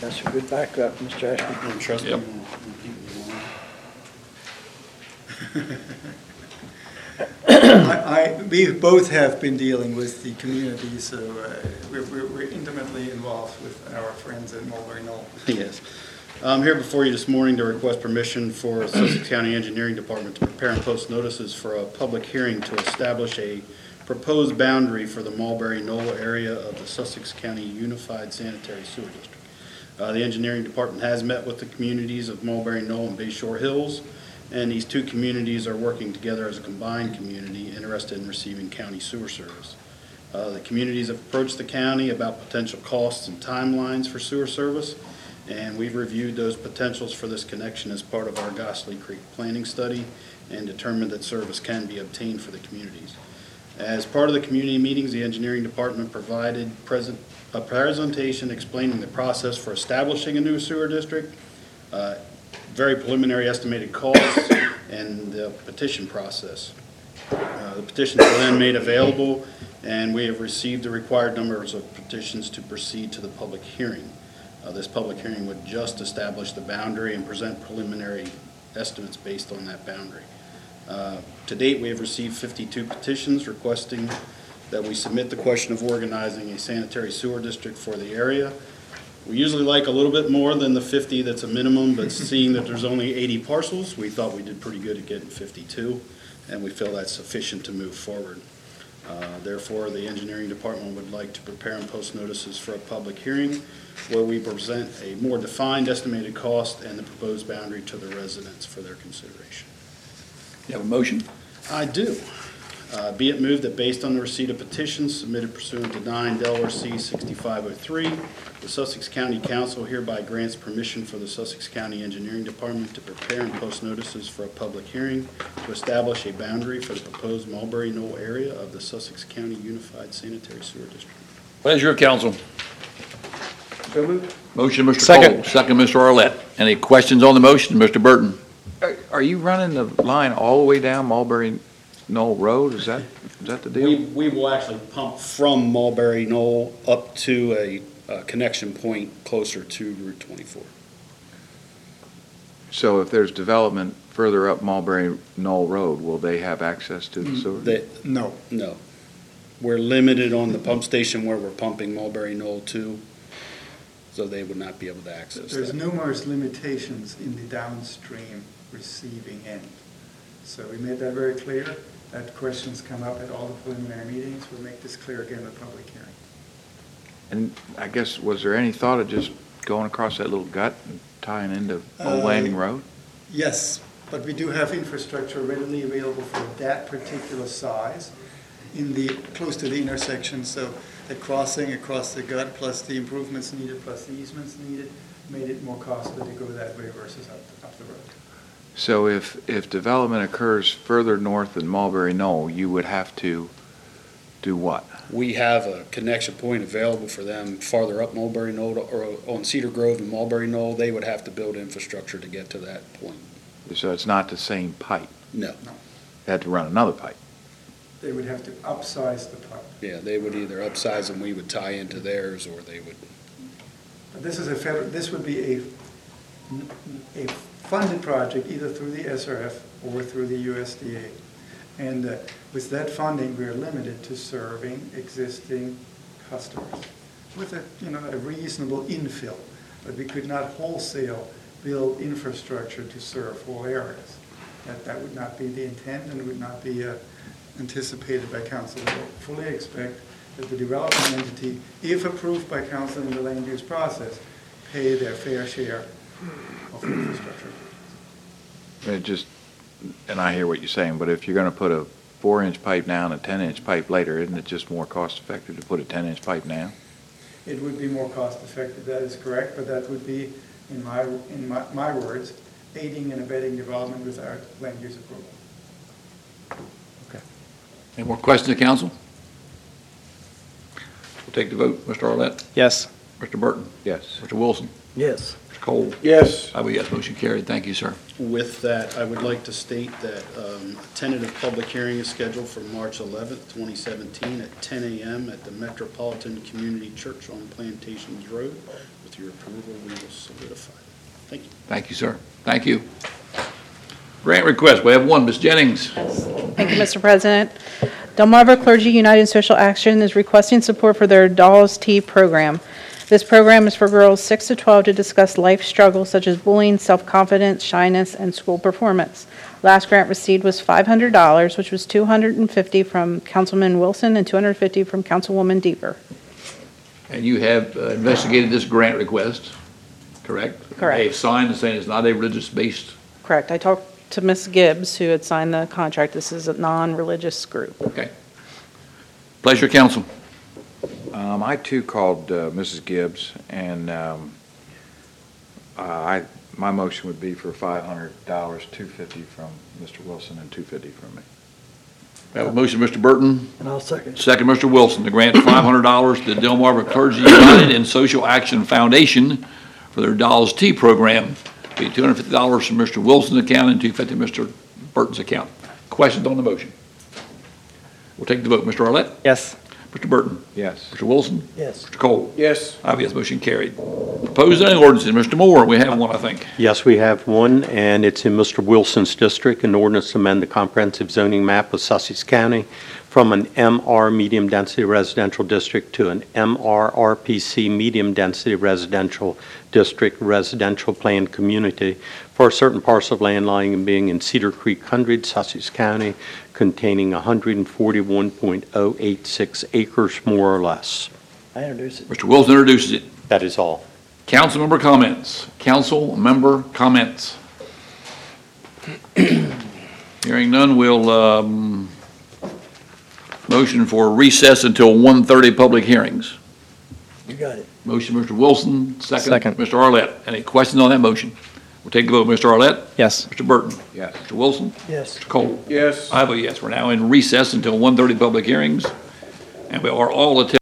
That's a good backup, Mr. Ashby. And trust me, Yep. We both have been dealing with the community, so we're intimately involved with our friends at Mulberry Knoll. Yes. I'm here before you this morning to request permission for Sussex County Engineering Department to prepare and post notices for a public hearing to establish a proposed boundary for the Mulberry Knoll area of the Sussex County Unified Sanitary Sewer District. The engineering department has met with the communities of Mulberry Knoll and Bay Shore Hills, and these two communities are working together as a combined community interested in receiving county sewer service. The communities have approached the county about potential costs and timelines for sewer service, and we've reviewed those potentials for this connection as part of our Gossley Creek planning study and determined that service can be obtained for the communities. As part of the community meetings, the engineering department provided a presentation explaining the process for establishing a new sewer district, very preliminary estimated costs, and the petition process. The petitions were then made available, and we have received the required numbers of petitions to proceed to the public hearing. This public hearing would just establish the boundary and present preliminary estimates based on that boundary. To date, we have received 52 petitions requesting that we submit the question of organizing a sanitary sewer district for the area. We usually like a little bit more than the 50 that's a minimum, but seeing that there's only 80 parcels, we thought we did pretty good at getting 52, and we feel that's sufficient to move forward. Therefore, the engineering department would like to prepare and post notices for a public hearing where we present a more defined estimated cost and the proposed boundary to the residents for their consideration. You have a motion? I do. Be it moved that based on the receipt of petitions submitted pursuant to 9 Delaware C 6503, the Sussex County Council hereby grants permission for the Sussex County Engineering Department to prepare and post notices for a public hearing to establish a boundary for the proposed Mulberry Knoll area of the Sussex County Unified Sanitary Sewer District. Pleasure of council. So moved. Motion, Mr. Second. Cole, second, Mr. Arlett. Any questions on the motion, Mr. Burton? Are you running the line all the way down Mulberry Knoll Road? Is that the deal? We will actually pump from Mulberry Knoll up to a connection point closer to Route 24. So if there's development further up Mulberry Knoll Road, will they have access to the sewer? No. No. We're limited on the pump station where we're pumping Mulberry Knoll to, so they would not be able to access There's that. numerous limitations in the downstream receiving end. So we made that very clear. That questions come up at all the preliminary meetings. We'll make this clear again in the public hearing. And I guess, was there any thought of just going across that little gut and tying into Old Landing Road? Yes, but we do have infrastructure readily available for that particular size close to the intersection, so the crossing across the gut plus the improvements needed plus the easements needed made it more costly to go that way versus up the road. So if development occurs further north than Mulberry Knoll, you would have to do what? We have a connection point available for them farther up Mulberry Knoll or on Cedar Grove and Mulberry Knoll. They would have to build infrastructure to get to that point. So it's not the same pipe? No. They had to run another pipe? They would have to upsize the pipe. Yeah, they would either upsize and we would tie into theirs, or they would. But this would be a funded project either through the SRF or through the USDA. And with that funding, we're limited to serving existing customers with a reasonable infill. But we could not wholesale build infrastructure to serve whole areas. That would not be the intent and would not be anticipated by council. We fully expect that the development entity, if approved by council in the land use process, pay their fair share of infrastructure. And I hear what you're saying, but if you're going to put a 4-inch pipe down, a 10-inch pipe later, isn't it just more cost effective to put a 10-inch pipe down? It would be more cost effective, that is correct, but that would be, in my words, aiding and abetting development without land use approval. Okay. Any more questions, council? We'll take the vote. Mr. Arlett? Yes. Mr. Burton? Yes. Mr. Wilson? Yes. Mr. Cole? Yes. I vote yes, motion carried. Thank you, sir. With that, I would like to state that a tentative public hearing is scheduled for March 11th, 2017 at 10 a.m. at the Metropolitan Community Church on Plantations Road. With your approval, we will solidify it. Thank you. Thank you, sir. Thank you. Grant request, we have one, Ms. Jennings. Thank you, Mr. President. Delmarva Clergy United Social Action is requesting support for their Dolls Tea program. This program is for girls 6 to 12 to discuss life struggles such as bullying, self-confidence, shyness, and school performance. Last grant received was $500, which was $250 from Councilman Wilson and $250 from Councilwoman Deeper. And you have investigated this grant request, correct? Correct. They have signed and saying it's not a religious-based. Correct. I talked to Ms. Gibbs, who had signed the contract. This is a non-religious group. Okay. Pleasure, council. I too called Mrs. Gibbs, and my motion would be for $500, $250 from Mr. Wilson and $250 from me. We have a motion, Mr. Burton. And I'll second. Second, Mr. Wilson, to grant $500 to the Delmarva Clergy United and Social Action Foundation for their Dolls Tea program. Be $250 from Mr. Wilson's account and $250 Mr. Burton's account. Questions on the motion? We'll take the vote. Mr. Arlett? Yes. Mr. Burton? Yes. Mr. Wilson? Yes. Mr. Cole? Yes. I vote yes, motion carried. Proposed zoning ordinances, Mr. Moore, we have one, I think. Yes, we have one, and it's in Mr. Wilson's district, an ordinance to amend the comprehensive zoning map of Sussex County from an MR medium-density residential district to an MRRPC medium-density residential district residential planned community for a certain parcel of land lying and being in Cedar Creek, 100, Sussex County, containing 141.086 acres, more or less. I introduce it. Mr. Wilson introduces it. That is all. Council member comments. Council member comments. Hearing none, we'll motion for recess until 1:30 public hearings. You got it. Motion, Mr. Wilson, second. Second. Mr. Arlett. Any questions on that motion? We'll take the vote. Mr. Arlett? Yes. Mr. Burton? Yes. Mr. Wilson? Yes. Mr. Cole? Yes. I vote yes. We're now in recess until 1:30 public hearings, and we are all attending.